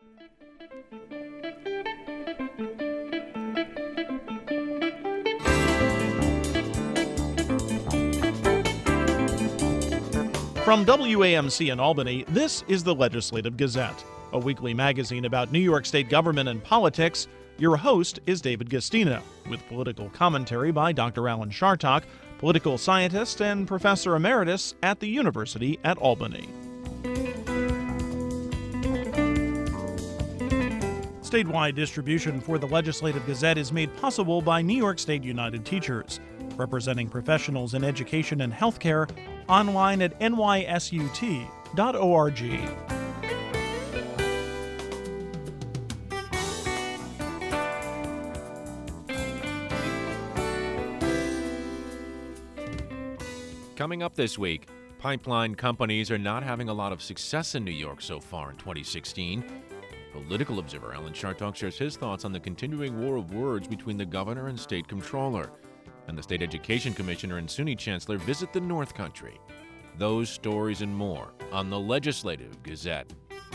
From WAMC in Albany, this is the Legislative Gazette, a weekly magazine about New York State government and politics. Your host is David Gastino, with political commentary by Dr. Alan Chartock, political scientist and professor emeritus at the University at Albany. Statewide distribution for the Legislative Gazette is made possible by New York State United Teachers, representing professionals in education and healthcare, online at nysut.org. Coming up this week, pipeline companies are not having a lot of success in New York so far in 2016. Political observer Alan Chartock shares his thoughts on the continuing war of words between the governor and state comptroller. And the state education commissioner and SUNY chancellor visit the North Country. Those stories and more on the Legislative Gazette.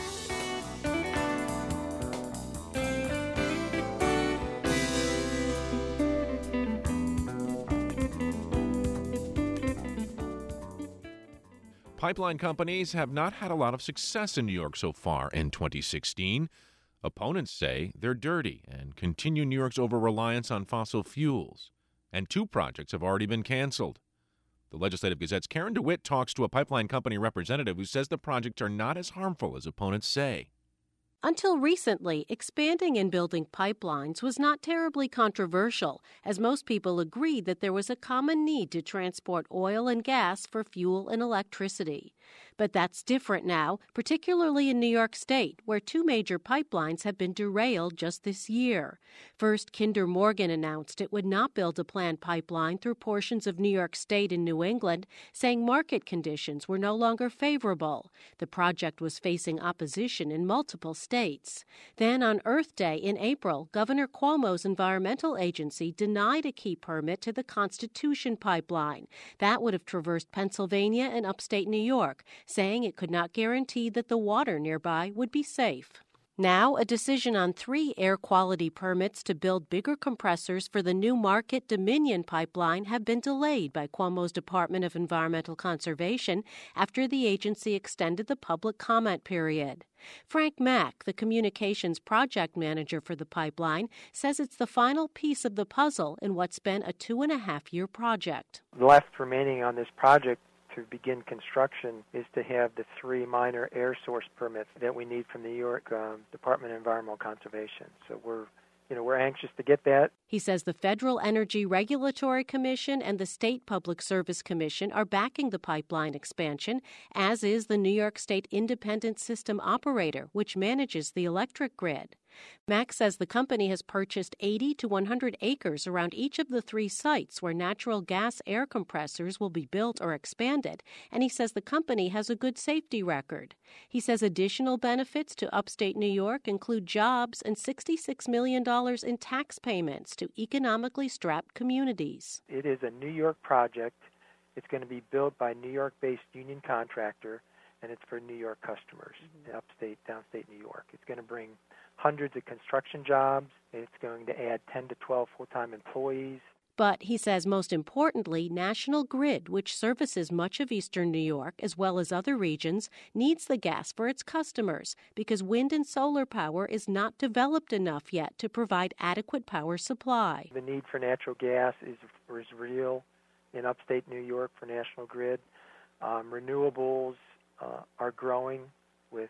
Pipeline companies have not had a lot of success in New York so far in 2016. Opponents say they're dirty and continue New York's over-reliance on fossil fuels. And 2 projects have already been canceled. The Legislative Gazette's Karen DeWitt talks to a pipeline company representative who says the projects are not as harmful as opponents say. Until recently, expanding and building pipelines was not terribly controversial, as most people agreed that there was a common need to transport oil and gas for fuel and electricity. But that's different now, particularly in New York State, where 2 major pipelines have been derailed just this year. First, Kinder Morgan announced it would not build a planned pipeline through portions of New York State and New England, saying market conditions were no longer favorable. The project was facing opposition in multiple states. Then, on Earth Day in April, Governor Cuomo's environmental agency denied a key permit to the Constitution pipeline. That would have traversed Pennsylvania and upstate New York, saying it could not guarantee that the water nearby would be safe. Now, a decision on 3 air quality permits to build bigger compressors for the New Market Dominion pipeline have been delayed by Cuomo's Department of Environmental Conservation after the agency extended the public comment period. Frank Mack, the communications project manager for the pipeline, says it's the final piece of the puzzle in what's been a 2.5-year project. Left remaining on this project to begin construction is to have the 3 minor air source permits that we need from the New York Department of Environmental Conservation. So we're anxious to get that. He says the Federal Energy Regulatory Commission and the State Public Service Commission are backing the pipeline expansion, as is the New York State Independent System Operator, which manages the electric grid. Max says the company has purchased 80 to 100 acres around each of the 3 sites where natural gas air compressors will be built or expanded, and he says the company has a good safety record. He says additional benefits to upstate New York include jobs and $66 million in tax payments to economically strapped communities. It is a New York project. It's going to be built by a New York-based union contractor, and it's for New York customers, upstate, downstate New York. It's going to bring hundreds of construction jobs. It's going to add 10 to 12 full-time employees. But, he says, most importantly, National Grid, which services much of eastern New York as well as other regions, needs the gas for its customers because wind and solar power is not developed enough yet to provide adequate power supply. The need for natural gas is real in upstate New York for National Grid. Renewables are growing with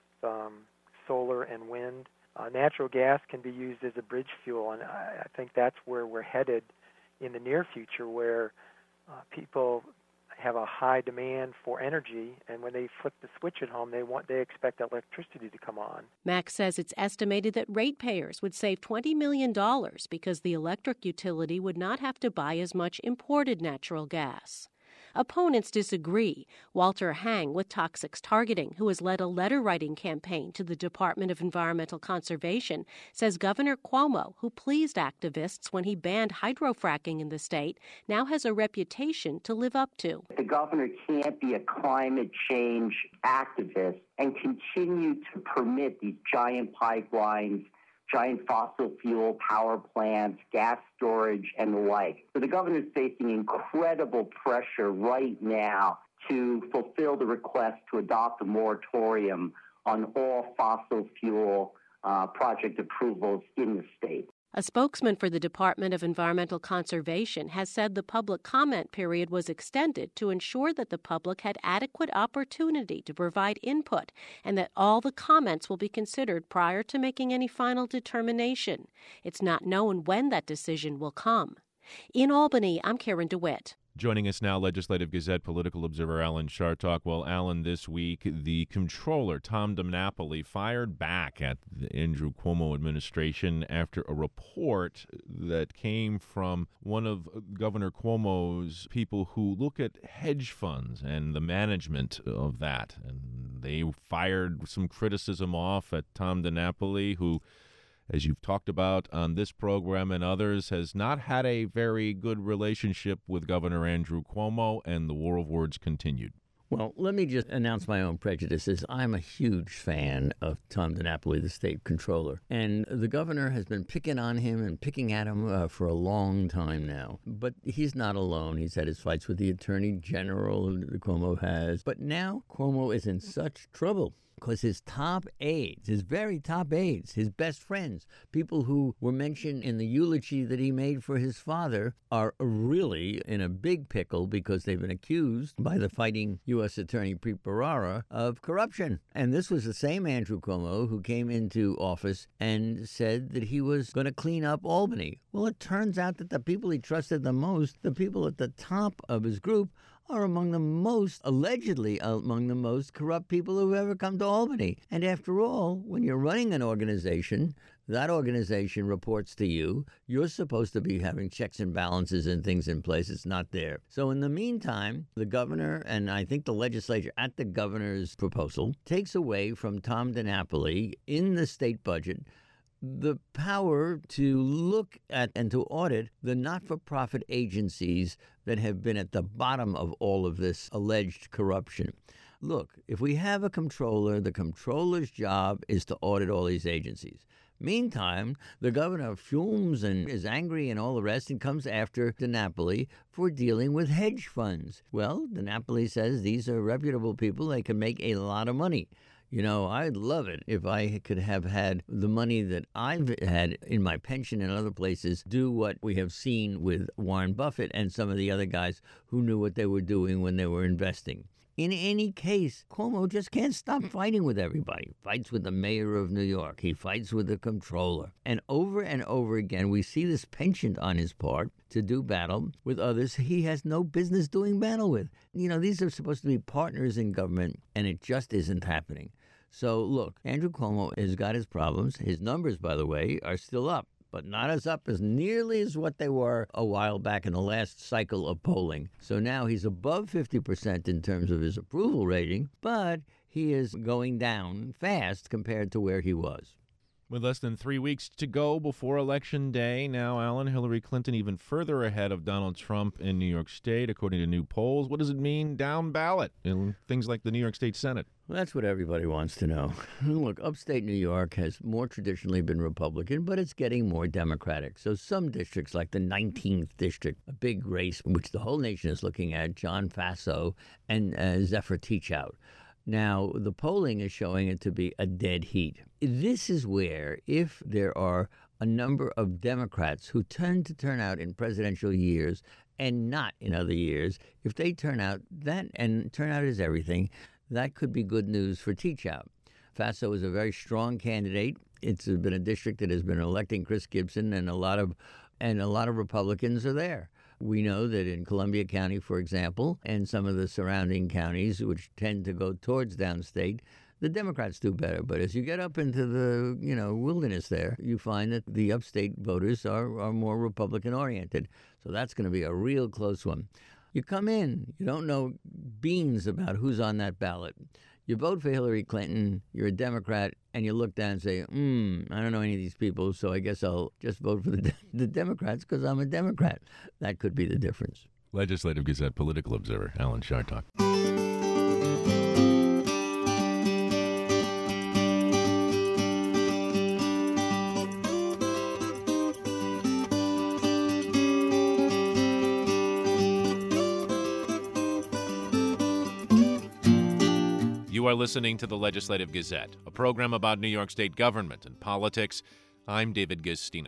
solar and wind. Natural gas can be used as a bridge fuel, and I think that's where we're headed in the near future, where people have a high demand for energy, and when they flip the switch at home, they expect electricity to come on. Max says it's estimated that ratepayers would save $20 million because the electric utility would not have to buy as much imported natural gas. Opponents disagree. Walter Hang with Toxics Targeting, who has led a letter-writing campaign to the Department of Environmental Conservation, says Governor Cuomo, who pleased activists when he banned hydrofracking in the state, now has a reputation to live up to. The governor can't be a climate change activist and continue to permit these giant pipelines, giant fossil fuel power plants, gas storage, and the like. So the governor is facing incredible pressure right now to fulfill the request to adopt a moratorium on all fossil fuel project approvals in the state. A spokesman for the Department of Environmental Conservation has said the public comment period was extended to ensure that the public had adequate opportunity to provide input and that all the comments will be considered prior to making any final determination. It's not known when that decision will come. In Albany, I'm Karen DeWitt. Joining us now, Legislative Gazette political observer Alan Chartock. Well, Alan, this week, the comptroller, Tom DiNapoli, fired back at the Andrew Cuomo administration after a report that came from one of Governor Cuomo's people who look at hedge funds and the management of that. And they fired some criticism off at Tom DiNapoli, who, as you've talked about on this program and others, has not had a very good relationship with Governor Andrew Cuomo, and the war of words continued. Well, let me just announce my own prejudices. I'm a huge fan of Tom DiNapoli, the state comptroller, and the governor has been picking on him and picking at him for a long time now. But he's not alone. He's had his fights with the attorney general, Cuomo has. But now Cuomo is in such trouble because his top aides, his very top aides, his best friends, people who were mentioned in the eulogy that he made for his father, are really in a big pickle because they've been accused by the fighting U.S. Attorney Preet Bharara of corruption. And this was the same Andrew Cuomo who came into office and said that he was going to clean up Albany. Well, it turns out that the people he trusted the most, the people at the top of his group, are allegedly among the most corrupt people who've ever come to Albany. And after all, when you're running an organization, that organization reports to you. You're supposed to be having checks and balances and things in place. It's not there. So in the meantime, the governor, and I think the legislature at the governor's proposal, takes away from Tom DiNapoli in the state budget the power to look at and to audit the not-for-profit agencies that have been at the bottom of all of this alleged corruption. Look, if we have a comptroller, the comptroller's job is to audit all these agencies. Meantime, the governor fumes and is angry and all the rest and comes after DiNapoli for dealing with hedge funds. Well, DiNapoli says these are reputable people. They can make a lot of money. You know, I'd love it if I could have had the money that I've had in my pension and other places do what we have seen with Warren Buffett and some of the other guys who knew what they were doing when they were investing. In any case, Cuomo just can't stop fighting with everybody. Fights with the mayor of New York. He fights with the comptroller. And over again, we see this penchant on his part to do battle with others he has no business doing battle with. You know, these are supposed to be partners in government, and it just isn't happening. So, look, Andrew Cuomo has got his problems. His numbers, by the way, are still up, but not as up as nearly as what they were a while back in the last cycle of polling. So now he's above 50% in terms of his approval rating, but he is going down fast compared to where he was. With less than 3 weeks to go before Election Day, now, Alan, Hillary Clinton even further ahead of Donald Trump in New York State, according to new polls. What does it mean down ballot in things like the New York State Senate? Well, that's what everybody wants to know. Look, upstate New York has more traditionally been Republican, but it's getting more Democratic. So some districts, like the 19th district, a big race, which the whole nation is looking at, John Faso and Zephyr Teachout. Now, the polling is showing it to be a dead heat. This is where, if there are a number of Democrats who tend to turn out in presidential years and not in other years, if they turn out, that, and turnout is everything, that could be good news for Teachout. Faso is a very strong candidate. It's been a district that has been electing Chris Gibson, and a lot of Republicans are there. We know that in Columbia County, for example, and some of the surrounding counties, which tend to go towards downstate, the Democrats do better. But as you get up into the, wilderness there, you find that the upstate voters are more Republican-oriented. So that's going to be a real close one. You come in, you don't know beans about who's on that ballot. You vote for Hillary Clinton, you're a Democrat, and you look down and say, I don't know any of these people, so I guess I'll just vote for the Democrats because I'm a Democrat. That could be the difference. Legislative Gazette political observer Alan Chartock. You are listening to the Legislative Gazette, a program about New York State government and politics. I'm David Gastina.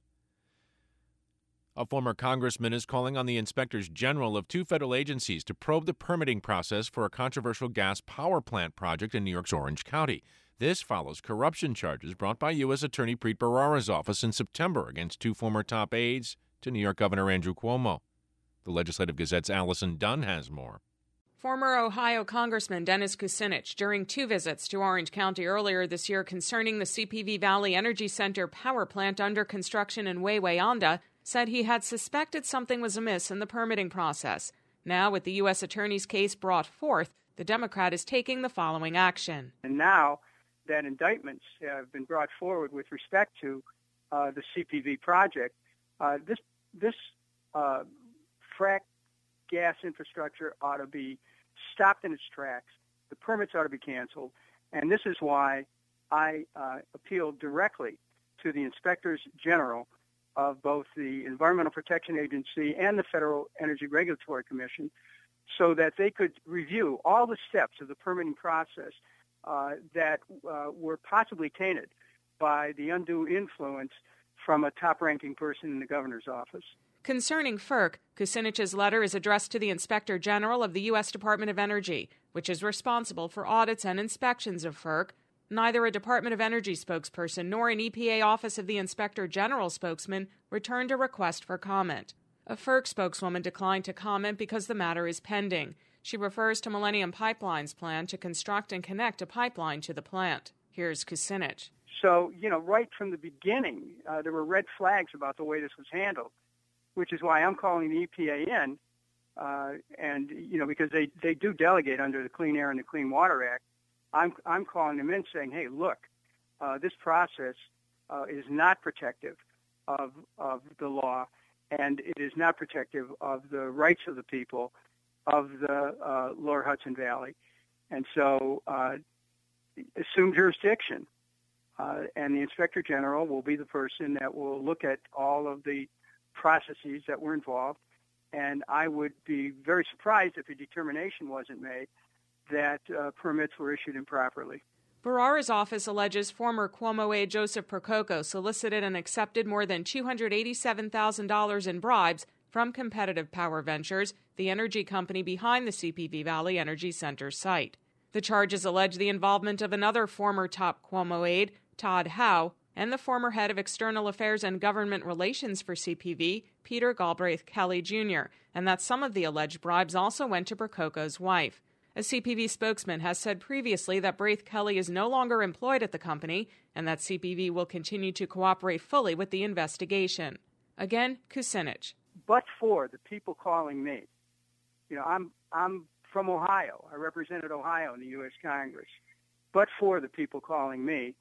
A former congressman is calling on the inspectors general of two federal agencies to probe the permitting process for a controversial gas power plant project in New York's Orange County. This follows corruption charges brought by U.S. Attorney Preet Bharara's office in September against two former top aides to New York Governor Andrew Cuomo. The Legislative Gazette's Allison Dunn has more. Former Ohio Congressman Dennis Kucinich, during two visits to Orange County earlier this year concerning the CPV Valley Energy Center power plant under construction in Wayanda, said he had suspected something was amiss in the permitting process. Now, with the U.S. Attorney's case brought forth, the Democrat is taking the following action. And now that indictments have been brought forward with respect to the CPV project, this frack gas infrastructure ought to be stopped in its tracks. The permits ought to be canceled. And this is why I appealed directly to the inspectors general of both the Environmental Protection Agency and the Federal Energy Regulatory Commission so that they could review all the steps of the permitting process that were possibly tainted by the undue influence from a top-ranking person in the governor's office. Concerning FERC, Kucinich's letter is addressed to the Inspector General of the U.S. Department of Energy, which is responsible for audits and inspections of FERC. Neither a Department of Energy spokesperson nor an EPA Office of the Inspector General spokesman returned a request for comment. A FERC spokeswoman declined to comment because the matter is pending. She refers to Millennium Pipeline's plan to construct and connect a pipeline to the plant. Here's Kucinich. So, right from the beginning, there were red flags about the way this was handled, which is why I'm calling the EPA in, because they do delegate under the Clean Air and the Clean Water Act. I'm calling them in saying, hey, look, this process is not protective of the law, and it is not protective of the rights of the people of the Lower Hudson Valley. And so assume jurisdiction, and the Inspector General will be the person that will look at all of the processes that were involved, and I would be very surprised if a determination wasn't made that permits were issued improperly. Bharara's office alleges former Cuomo aide Joseph Percoco solicited and accepted more than $287,000 in bribes from Competitive Power Ventures, the energy company behind the CPV Valley Energy Center site. The charges allege the involvement of another former top Cuomo aide, Todd Howe, and the former head of External Affairs and Government Relations for CPV, Peter Galbraith Kelly, Jr., and that some of the alleged bribes also went to Percoco's wife. A CPV spokesman has said previously that Braith Kelly is no longer employed at the company and that CPV will continue to cooperate fully with the investigation. Again, Kucinich. But for the people calling me, I'm from Ohio. I represented Ohio in the U.S. Congress. But for the people calling me,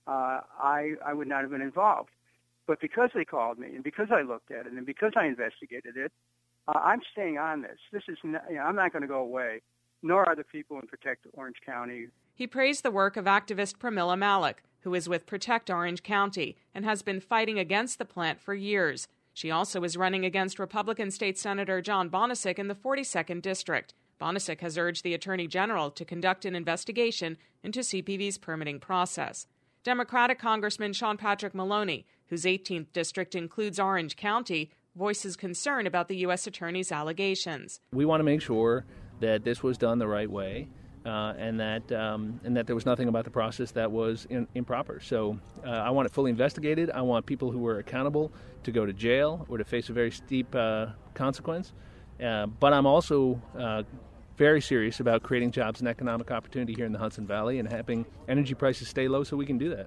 I would not have been involved. But because they called me and because I looked at it and because I investigated it, I'm staying on this. This is I'm not going to go away, nor are the people in Protect Orange County. He praised the work of activist Pramila Malik, who is with Protect Orange County and has been fighting against the plant for years. She also is running against Republican State Senator John Bonesick in the 42nd District. Bonesick has urged the Attorney General to conduct an investigation into CPV's permitting process. Democratic Congressman Sean Patrick Maloney, whose 18th district includes Orange County, voices concern about the U.S. Attorney's allegations. We want to make sure that this was done the right way, and that there was nothing about the process that was improper. So I want it fully investigated. I want people who were accountable to go to jail or to face a very steep consequence. But I'm also very serious about creating jobs and economic opportunity here in the Hudson Valley and having energy prices stay low so we can do that.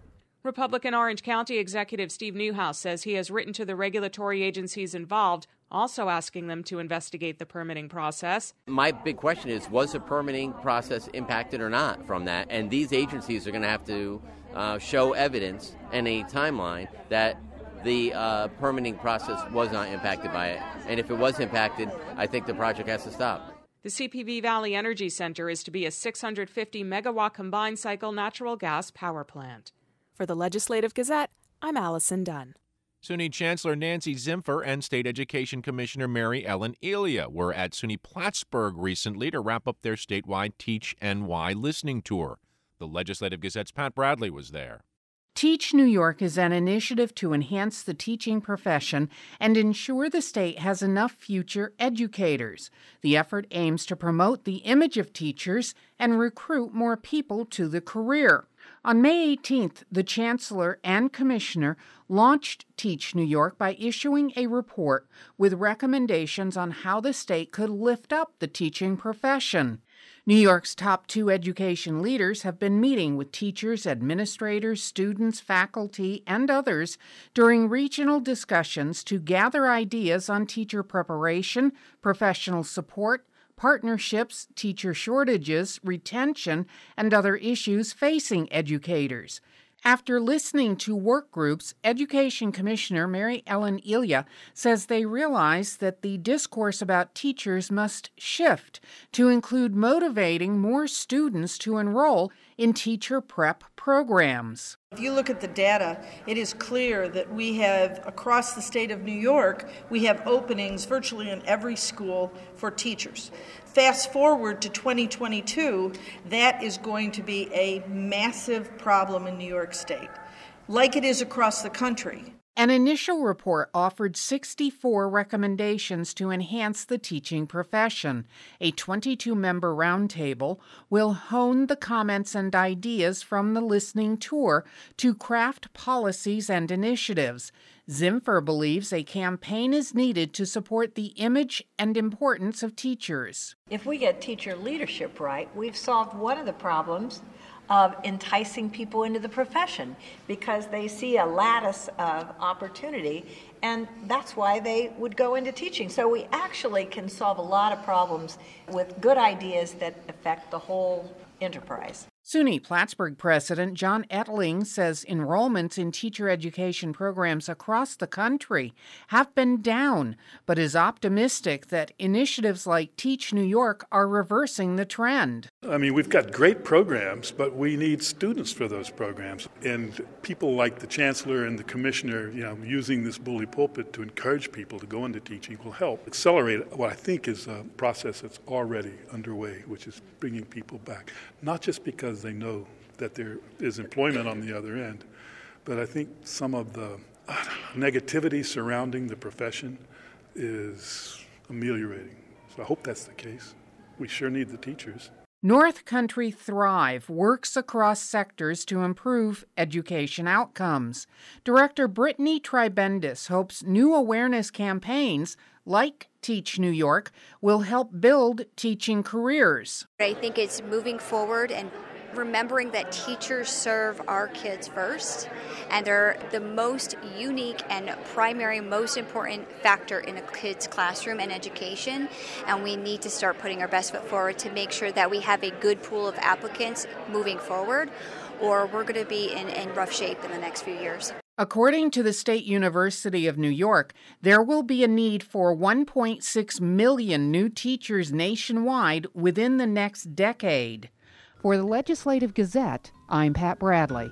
Republican Orange County Executive Steve Newhouse says he has written to the regulatory agencies involved, also asking them to investigate the permitting process. My big question is, was the permitting process impacted or not from that? And these agencies are going to have to show evidence and a timeline that the permitting process was not impacted by it. And if it was impacted, I think the project has to stop. The CPV Valley Energy Center is to be a 650-megawatt combined cycle natural gas power plant. For the Legislative Gazette, I'm Allison Dunn. SUNY Chancellor Nancy Zimpher and State Education Commissioner Mary Ellen Elia were at SUNY Plattsburgh recently to wrap up their statewide Teach NY listening tour. The Legislative Gazette's Pat Bradley was there. Teach New York is an initiative to enhance the teaching profession and ensure the state has enough future educators. The effort aims to promote the image of teachers and recruit more people to the career. On May 18th, the Chancellor and Commissioner launched Teach New York by issuing a report with recommendations on how the state could lift up the teaching profession. New York's top 2 education leaders have been meeting with teachers, administrators, students, faculty, and others during regional discussions to gather ideas on teacher preparation, professional support, partnerships, teacher shortages, retention, and other issues facing educators. After listening to work groups, Education Commissioner Mary Ellen Elia says they realize that the discourse about teachers must shift to include motivating more students to enroll in teacher prep programs. If you look at the data, it is clear that we have, across the state of New York, we have openings virtually in every school for teachers. Fast forward to 2022, that is going to be a massive problem in New York State, like it is across the country. An initial report offered 64 recommendations to enhance the teaching profession. A 22-member roundtable will hone the comments and ideas from the listening tour to craft policies and initiatives. Zimpher believes a campaign is needed to support the image and importance of teachers. If we get teacher leadership right, we've solved one of the problems of enticing people into the profession because they see a lattice of opportunity, and that's why they would go into teaching. So we actually can solve a lot of problems with good ideas that affect the whole enterprise. SUNY Plattsburgh President John Ettling says enrollments in teacher education programs across the country have been down, but is optimistic that initiatives like Teach New York are reversing the trend. I mean, we've got great programs, but we need students for those programs. And people like the Chancellor and the Commissioner, using this bully pulpit to encourage people to go into teaching will help accelerate what I think is a process that's already underway, which is bringing people back. Not just because they know that there is employment on the other end, but I think some of the negativity surrounding the profession is ameliorating. So I hope that's the case. We sure need the teachers. North Country Thrive works across sectors to improve education outcomes. Director Brittany Tribendis hopes new awareness campaigns like Teach New York will help build teaching careers. I think it's moving forward and remembering that teachers serve our kids first, and they're the most unique and primary, most important factor in a kid's classroom and education, and we need to start putting our best foot forward to make sure that we have a good pool of applicants moving forward, or we're going to be in rough shape in the next few years. According to the State University of New York, there will be a need for 1.6 million new teachers nationwide within the next decade. For the Legislative Gazette, I'm Pat Bradley.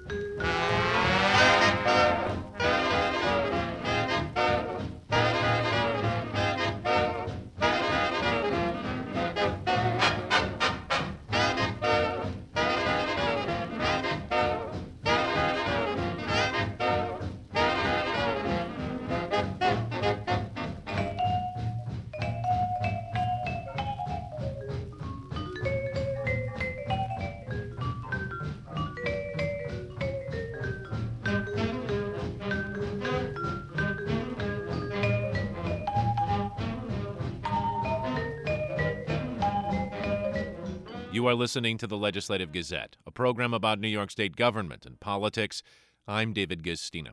You are listening to the Legislative Gazette, a program about New York State government and politics. I'm David Gistina.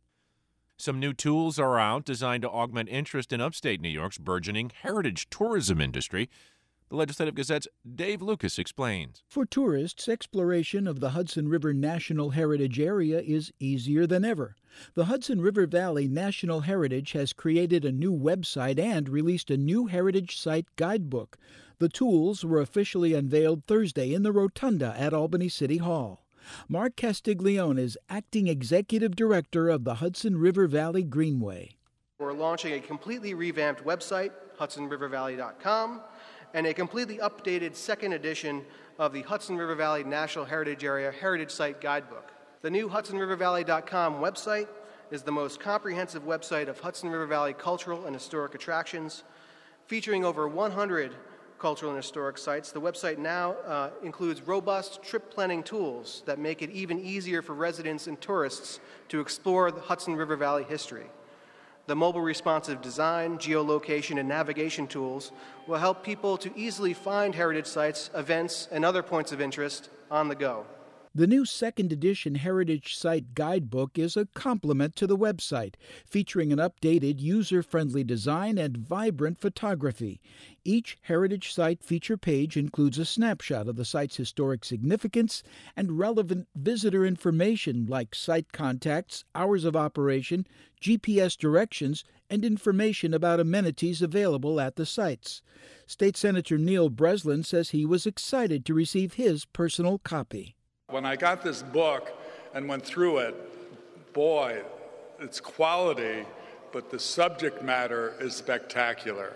Some new tools are out designed to augment interest in upstate New York's burgeoning heritage tourism industry. The Legislative Gazette's Dave Lucas explains. For tourists, exploration of the Hudson River National Heritage Area is easier than ever. The Hudson River Valley National Heritage has created a new website and released a new heritage site guidebook. The tools were officially unveiled Thursday in the Rotunda at Albany City Hall. Mark Castiglione is acting executive director of the Hudson River Valley Greenway. We're launching a completely revamped website, hudsonrivervalley.com, and a completely updated second edition of the Hudson River Valley National Heritage Area Heritage Site Guidebook. The new hudsonrivervalley.com website is the most comprehensive website of Hudson River Valley cultural and historic attractions. Featuring over 100 cultural and historic sites, the website now includes robust trip planning tools that make it even easier for residents and tourists to explore the Hudson River Valley history. The mobile responsive design, geolocation, and navigation tools will help people to easily find heritage sites, events, and other points of interest on the go. The new second edition Heritage Site Guidebook is a complement to the website, featuring an updated, user-friendly design and vibrant photography. Each Heritage Site feature page includes a snapshot of the site's historic significance and relevant visitor information like site contacts, hours of operation, GPS directions, and information about amenities available at the sites. State Senator Neil Breslin says he was excited to receive his personal copy. When I got this book and went through it, boy, it's quality, but the subject matter is spectacular.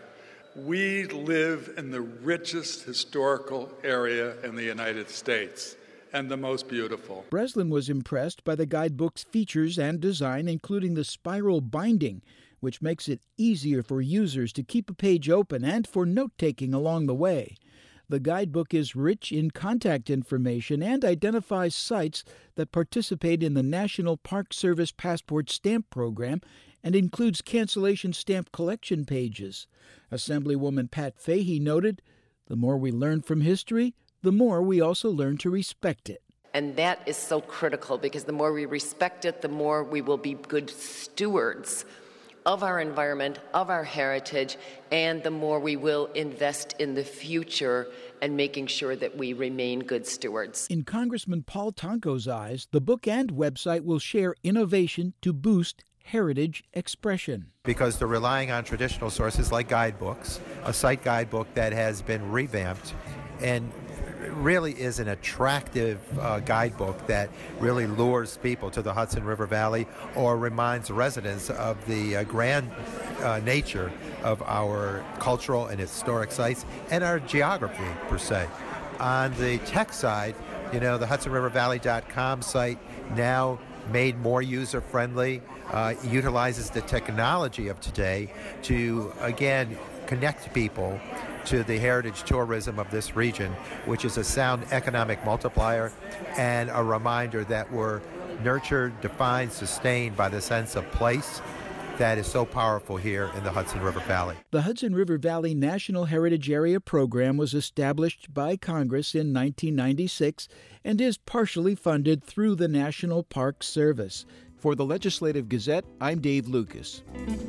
We live in the richest historical area in the United States and the most beautiful. Breslin was impressed by the guidebook's features and design, including the spiral binding, which makes it easier for users to keep a page open and for note-taking along the way. The guidebook is rich in contact information and identifies sites that participate in the National Park Service Passport Stamp Program and includes cancellation stamp collection pages. Assemblywoman Pat Fahey noted, "The more we learn from history, the more we also learn to respect it." And that is so critical, because the more we respect it, the more we will be good stewards of our environment, of our heritage, and the more we will invest in the future and making sure that we remain good stewards. In Congressman Paul Tonko's eyes, the book and website will share innovation to boost heritage expression. Because they're relying on traditional sources like guidebooks, a site guidebook that has been revamped and really is an attractive guidebook that really lures people to the Hudson River Valley or reminds residents of the grand nature of our cultural and historic sites and our geography, per se. On the tech side, the HudsonRiverValley.com site now made more user-friendly, utilizes the technology of today to, again, connect people to the heritage tourism of this region, which is a sound economic multiplier and a reminder that we're nurtured, defined, sustained by the sense of place that is so powerful here in the Hudson River Valley. The Hudson River Valley National Heritage Area program was established by Congress in 1996 and is partially funded through the National Park Service. For the Legislative Gazette, I'm Dave Lucas.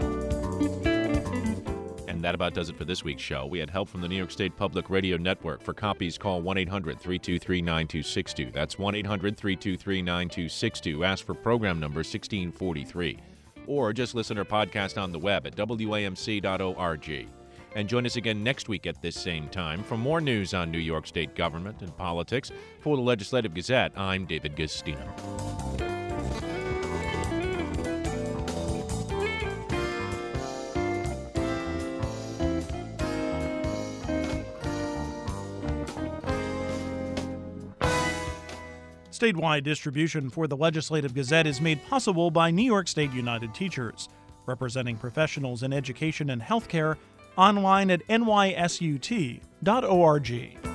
And that about does it for this week's show. We had help from the New York State Public Radio Network. For copies, call 1-800-323-9262. That's 1-800-323-9262. Ask for program number 1643. Or just listen or podcast on the web at WAMC.org. And join us again next week at this same time for more news on New York State government and politics. For the Legislative Gazette, I'm David Gistina. Statewide distribution for the Legislative Gazette is made possible by New York State United Teachers, representing professionals in education and healthcare, online at nysut.org.